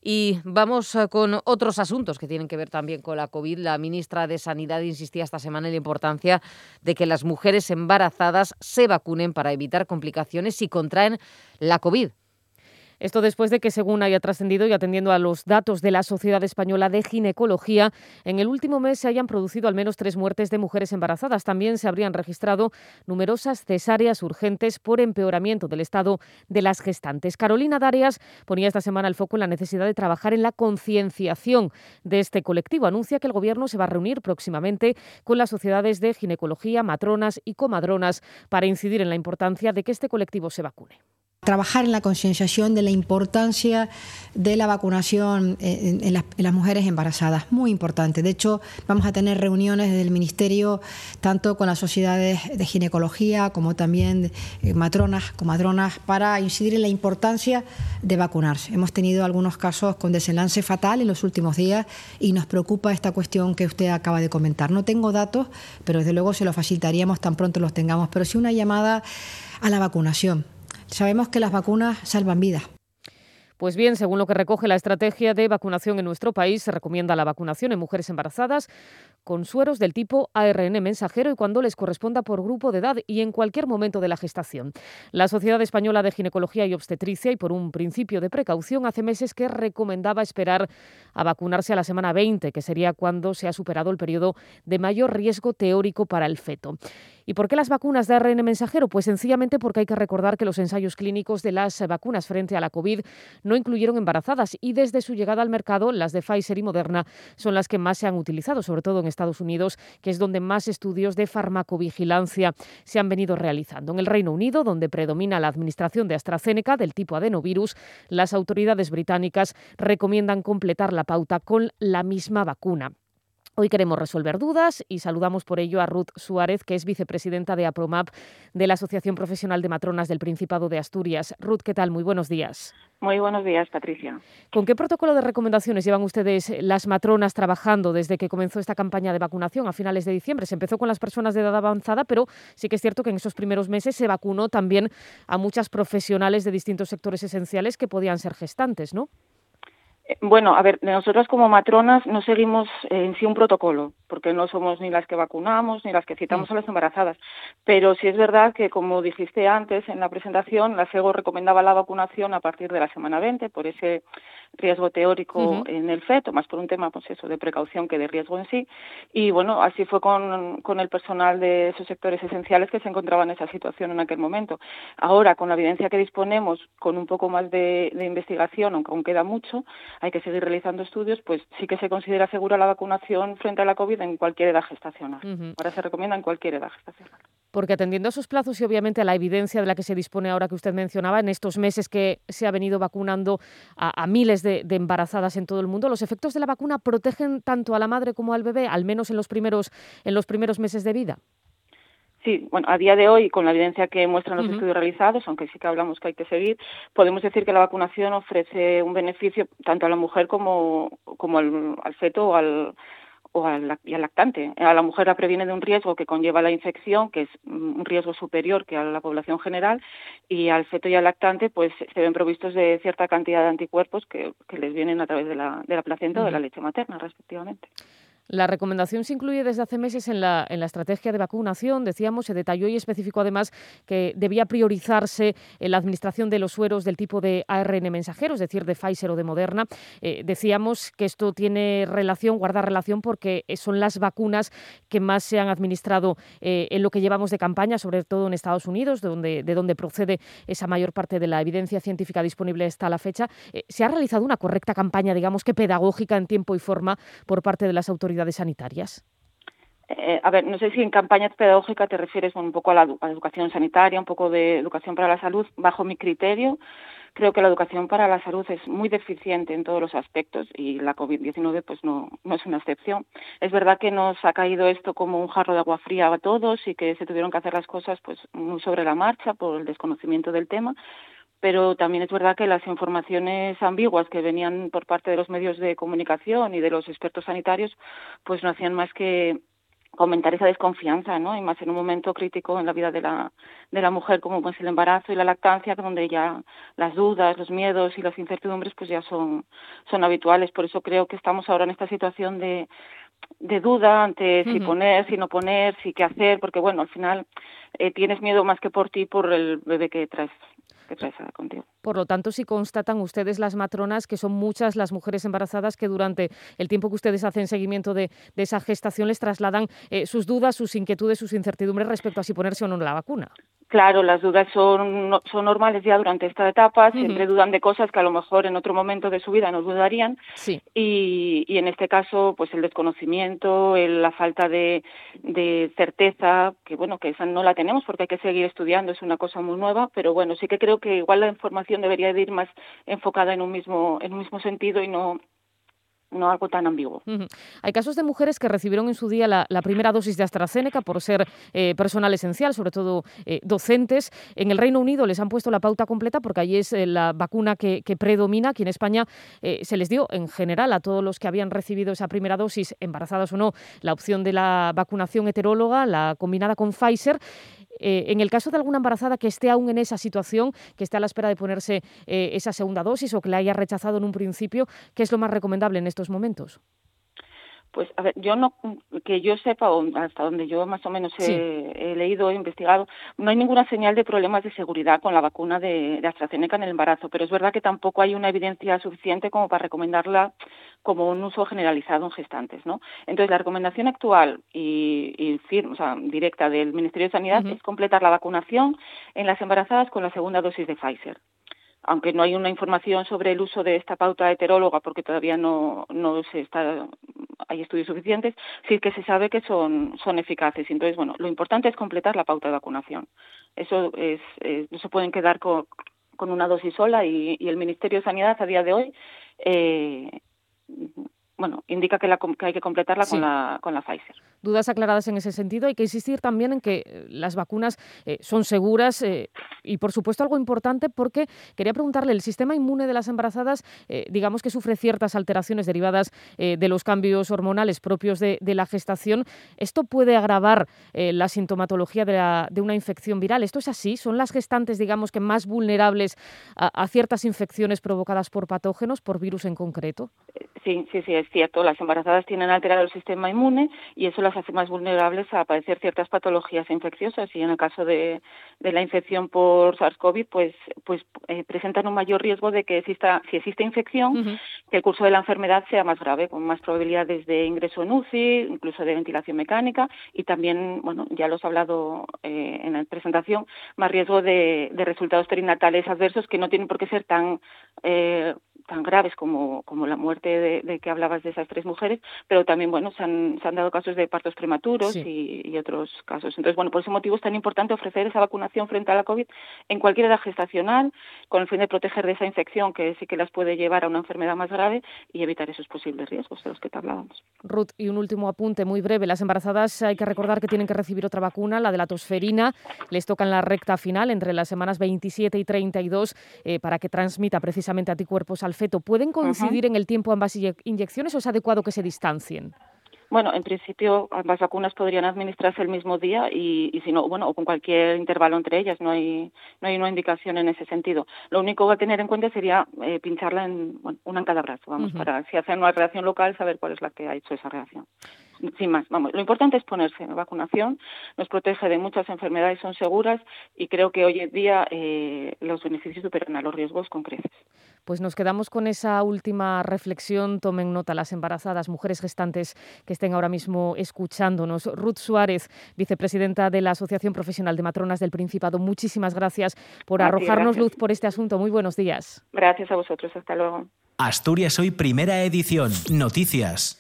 Y vamos con otros asuntos que tienen que ver también con la COVID. La ministra de Sanidad insistía esta semana en la importancia de que las mujeres embarazadas se vacunen para evitar complicaciones si contraen la COVID. Esto después de que, según haya trascendido y atendiendo a los datos de la Sociedad Española de Ginecología, en el último mes se hayan producido al menos 3 muertes de mujeres embarazadas. También se habrían registrado numerosas cesáreas urgentes por empeoramiento del estado de las gestantes. Carolina Darias ponía esta semana el foco en la necesidad de trabajar en la concienciación de este colectivo. Anuncia que el Gobierno se va a reunir próximamente con las sociedades de ginecología, matronas y comadronas para incidir en la importancia de que este colectivo se vacune. Trabajar en la concienciación de la importancia de la vacunación en las mujeres embarazadas, muy importante. De hecho, vamos a tener reuniones desde el Ministerio, tanto con las sociedades de ginecología como también matronas, comadronas, para incidir en la importancia de vacunarse. Hemos tenido algunos casos con desenlace fatal en los últimos días y nos preocupa esta cuestión que usted acaba de comentar. No tengo datos, pero desde luego se los facilitaríamos tan pronto los tengamos, pero sí una llamada a la vacunación. Sabemos que las vacunas salvan vidas. Pues bien, según lo que recoge la estrategia de vacunación en nuestro país, se recomienda la vacunación en mujeres embarazadas con sueros del tipo ARN mensajero y cuando les corresponda por grupo de edad y en cualquier momento de la gestación. La Sociedad Española de Ginecología y Obstetricia, y por un principio de precaución, hace meses que recomendaba esperar a vacunarse a la semana 20, que sería cuando se ha superado el periodo de mayor riesgo teórico para el feto. ¿Y por qué las vacunas de ARN mensajero? Pues sencillamente porque hay que recordar que los ensayos clínicos de las vacunas frente a la COVID no incluyeron embarazadas y desde su llegada al mercado las de Pfizer y Moderna son las que más se han utilizado, sobre todo en Estados Unidos, que es donde más estudios de farmacovigilancia se han venido realizando. En el Reino Unido, donde predomina la administración de AstraZeneca del tipo adenovirus, las autoridades británicas recomiendan completar la pauta con la misma vacuna. Hoy queremos resolver dudas y saludamos por ello a Ruth Suárez, que es vicepresidenta de APROMAP, de la Asociación Profesional de Matronas del Principado de Asturias. Ruth, ¿qué tal? Muy buenos días. Muy buenos días, Patricia. ¿Con qué protocolo de recomendaciones llevan ustedes las matronas trabajando desde que comenzó esta campaña de vacunación a finales de diciembre? Se empezó con las personas de edad avanzada, pero sí que es cierto que en esos primeros meses se vacunó también a muchas profesionales de distintos sectores esenciales que podían ser gestantes, ¿no? Bueno, a ver, nosotras como matronas no seguimos en sí un protocolo, porque no somos ni las que vacunamos ni las que citamos a las embarazadas. Pero sí es verdad que, como dijiste antes en la presentación, la SEGO recomendaba la vacunación a partir de la semana 20 por ese riesgo teórico en el feto, más por un tema pues eso, de precaución que de riesgo en sí. Y bueno, así fue con el personal de esos sectores esenciales que se encontraban en esa situación en aquel momento. Ahora, con la evidencia que disponemos, con un poco más de investigación, aunque aún queda mucho, hay que seguir realizando estudios, pues sí que se considera segura la vacunación frente a la COVID en cualquier edad gestacional. Ahora se recomienda en cualquier edad gestacional. Porque atendiendo a esos plazos y obviamente a la evidencia de la que se dispone ahora que usted mencionaba, en estos meses que se ha venido vacunando a miles de embarazadas en todo el mundo, ¿los efectos de la vacuna protegen tanto a la madre como al bebé, al menos en los primeros meses de vida? Sí, bueno, a día de hoy, con la evidencia que muestran los estudios realizados, aunque sí que hablamos que hay que seguir, podemos decir que la vacunación ofrece un beneficio tanto a la mujer como al feto o al lactante. A la mujer la previene de un riesgo que conlleva la infección, que es un riesgo superior que a la población general, y al feto y al lactante pues se ven provistos de cierta cantidad de anticuerpos que les vienen a través de la placenta o de la leche materna, respectivamente. La recomendación se incluye desde hace meses en la estrategia de vacunación. Decíamos, se detalló y especificó además que debía priorizarse la administración de los sueros del tipo de ARN mensajero, es decir, de Pfizer o de Moderna. Decíamos que esto guarda relación porque son las vacunas que más se han administrado en lo que llevamos de campaña, sobre todo en Estados Unidos, de donde procede esa mayor parte de la evidencia científica disponible hasta la fecha. ¿Se ha realizado una correcta campaña, digamos que pedagógica en tiempo y forma por parte de las autoridades sanitarias? A ver, no sé si en campaña pedagógica te refieres un poco a la educación sanitaria, un poco de educación para la salud. Bajo mi criterio, creo que la educación para la salud es muy deficiente en todos los aspectos y la COVID-19 pues no es una excepción. Es verdad que nos ha caído esto como un jarro de agua fría a todos y que se tuvieron que hacer las cosas pues muy sobre la marcha por el desconocimiento del tema. Pero también es verdad que las informaciones ambiguas que venían por parte de los medios de comunicación y de los expertos sanitarios pues no hacían más que comentar esa desconfianza, ¿no? Y más en un momento crítico en la vida de la mujer como pues el embarazo y la lactancia, donde ya las dudas, los miedos y las incertidumbres pues ya son habituales. Por eso creo que estamos ahora en esta situación de duda ante si poner, si no poner, si qué hacer, porque bueno, al final tienes miedo más que por ti, por el bebé que traes contigo. Por lo tanto, si constatan ustedes, las matronas, que son muchas las mujeres embarazadas que durante el tiempo que ustedes hacen seguimiento de esa gestación les trasladan sus dudas, sus inquietudes, sus incertidumbres respecto a si ponerse o no la vacuna. Claro, las dudas son normales ya durante esta etapa, siempre dudan de cosas que a lo mejor en otro momento de su vida no dudarían, sí. y en este caso pues el desconocimiento, la falta de certeza, que bueno, que esa no la tenemos porque hay que seguir estudiando, es una cosa muy nueva, pero bueno, sí que creo que igual la información debería de ir más enfocada en un mismo sentido y no algo tan ambiguo. Hay casos de mujeres que recibieron en su día la primera dosis de AstraZeneca por ser personal esencial, sobre todo docentes. En el Reino Unido les han puesto la pauta completa porque allí es la vacuna que predomina. Aquí en España se les dio en general a todos los que habían recibido esa primera dosis, embarazadas o no, la opción de la vacunación heteróloga, la combinada con Pfizer. En el caso de alguna embarazada que esté aún en esa situación, que esté a la espera de ponerse esa segunda dosis o que la haya rechazado en un principio, ¿qué es lo más recomendable en estos momentos? Pues, a ver, que yo sepa, o hasta donde yo más o menos he leído, he investigado, no hay ninguna señal de problemas de seguridad con la vacuna de AstraZeneca en el embarazo, pero es verdad que tampoco hay una evidencia suficiente como para recomendarla como un uso generalizado en gestantes, ¿no? Entonces, la recomendación actual y firme, o sea, directa del Ministerio de Sanidad es completar la vacunación en las embarazadas con la segunda dosis de Pfizer. Aunque no hay una información sobre el uso de esta pauta heteróloga, porque todavía no hay estudios suficientes, sí que se sabe que son eficaces. Entonces, bueno, lo importante es completar la pauta de vacunación. Eso no se pueden quedar con una dosis sola y el Ministerio de Sanidad a día de hoy indica que hay que completarla con la Pfizer. Dudas aclaradas en ese sentido. Hay que insistir también en que las vacunas son seguras y, por supuesto, algo importante porque quería preguntarle, el sistema inmune de las embarazadas, digamos que sufre ciertas alteraciones derivadas de los cambios hormonales propios de la gestación. ¿Esto puede agravar la sintomatología de una infección viral? ¿Esto es así? ¿Son las gestantes, digamos, que más vulnerables a ciertas infecciones provocadas por patógenos, por virus en concreto? Sí, es cierto. Las embarazadas tienen alterado el sistema inmune y eso las hace más vulnerables a padecer ciertas patologías infecciosas, y en el caso de la infección por SARS-CoV, pues presentan un mayor riesgo de que si existe infección, que el curso de la enfermedad sea más grave, con más probabilidades de ingreso en UCI, incluso de ventilación mecánica, y también, bueno, ya los he hablado en la presentación, más riesgo de resultados perinatales adversos que no tienen por qué ser tan graves como la muerte de que hablabas de esas 3 mujeres, pero también, bueno, se han dado casos de partos prematuros y otros casos. Entonces, bueno, por ese motivo es tan importante ofrecer esa vacunación frente a la COVID en cualquier edad gestacional, con el fin de proteger de esa infección que sí que las puede llevar a una enfermedad más grave y evitar esos posibles riesgos de los que te hablábamos. Ruth, y un último apunte muy breve. Las embarazadas hay que recordar que tienen que recibir otra vacuna, la de la tosferina. Les toca en la recta final, entre las semanas 27 y 32, para que transmita precisamente anticuerpos al feto. ¿Pueden coincidir en el tiempo ambas inyecciones o es adecuado que se distancien? Bueno, en principio ambas vacunas podrían administrarse el mismo día y si no, bueno, o con cualquier intervalo entre ellas, no hay una indicación en ese sentido. Lo único que a tener en cuenta sería pincharla una en cada brazo, para si hacen una reacción local saber cuál es la que ha hecho esa reacción. Sin más, lo importante es ponerse. La vacunación nos protege de muchas enfermedades, son seguras y creo que hoy en día los beneficios superan a los riesgos con creces. Pues nos quedamos con esa última reflexión. Tomen nota las embarazadas, mujeres gestantes que estén ahora mismo escuchándonos. Ruth Suárez, vicepresidenta de la Asociación Profesional de Matronas del Principado, muchísimas gracias por arrojarnos luz por este asunto. Muy buenos días. Gracias a vosotros. Hasta luego. Asturias Hoy, primera edición. Noticias.